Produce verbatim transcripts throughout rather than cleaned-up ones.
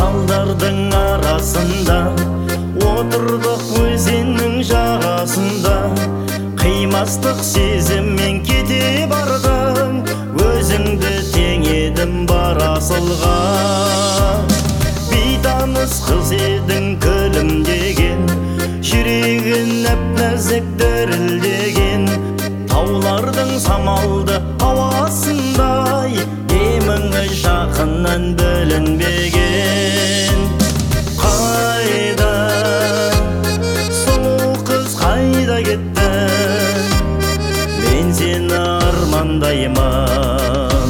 талдардың арасында отырдық өзеннің жағасында. Қимастық сезіммен кете бардың, өзіңді теңедім бар асылға. Бейтаныс қыз едің күлімдеген, жүрегін нәп-нәзік дірілдеген. Таулардың самалды ауасындай, еміңі жақыннан білінбеген. Қайда, сұлу қыз қайда кетті, мен сені армандаймын.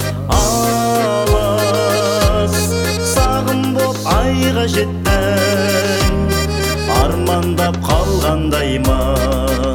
Алыс сағым боп айға жеттің, армандап қалғандаймын.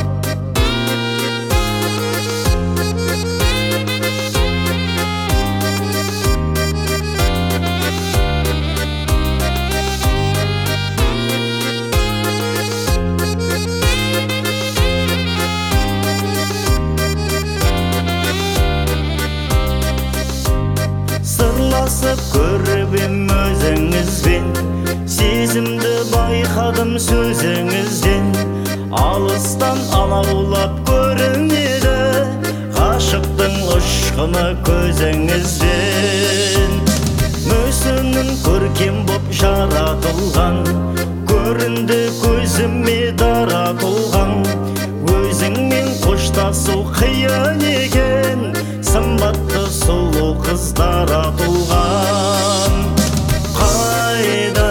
Сырласып көріп ем өзіңізбен, сезімді байқадым сөзіңізден. Алыстан алаулап көрінеді, ғашықтың ұшқыны көзіңізден. Мүсінің көркем боп жаратылған, көрінді көзіме дара толған. Өзіңмен қоштасу қиын екен, сымбатты сұлу қыздар атылған. Қайда,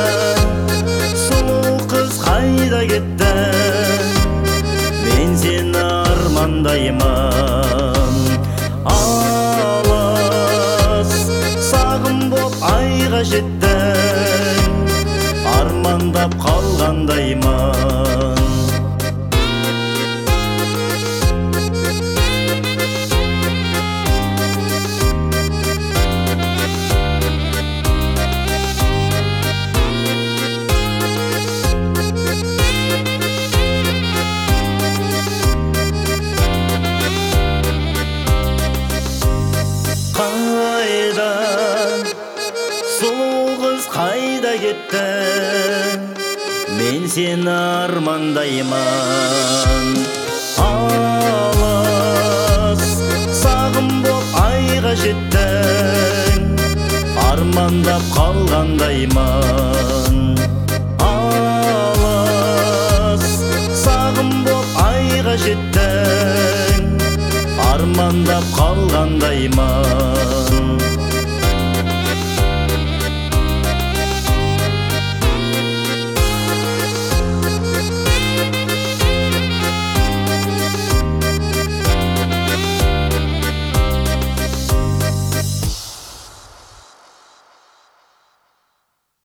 сұлу қыз қайда кетті, мен сені армандаймын. Алыс сағым боп айға жеттің, армандап қалғандаймын. Қайда, сұлу қыз қайда кетті, мен сені армандаймын. Алыс сағым боп айға жеттің, армандап қалғандаймын. Алыс сағым боп айға жеттің, армандап қалғандаймын.